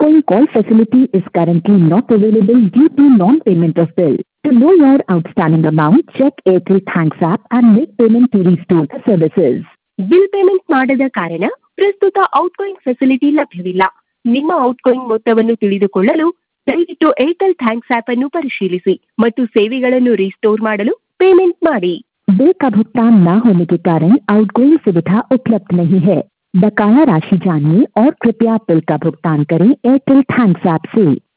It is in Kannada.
Outgoing call facility is currently not available due to non-payment of bill. To know your outstanding amount, check Airtel Thanks app and make payment to restore the services. Bill payment ಮಾಡದ ಕಾರಣ ಪ್ರಸ್ತುತ ಔಟ್ಗೋಯಿಂಗ್ ಫೆಸಿಲಿಟಿ ಲಭ್ಯವಿಲ್ಲ. ನಿಮ್ಮ ಔಟ್ಗೋಯಿಂಗ್ ಮೊತ್ತವನ್ನು ತಿಳಿದುಕೊಳ್ಳಲು ದಯವಿಟ್ಟು ಏರ್ಟೆಲ್ ಥ್ಯಾಂಕ್ಸ್ ಆಪ್ ಅನ್ನು ಪರಿಶೀಲಿಸಿ ಮತ್ತು ಸೇವೆಗಳನ್ನು ರಿಸ್ಟೋರ್ ಮಾಡಲು ಪೇಮೆಂಟ್ ಮಾಡಿ. बिल का भुगतान न होने के कारण आउटगोइंग सुविधा उपलब्ध नहीं है. बकाया राशि जानिए और कृपया बिल का भुगतान करें एयरटेल थैंक्स ऐप से.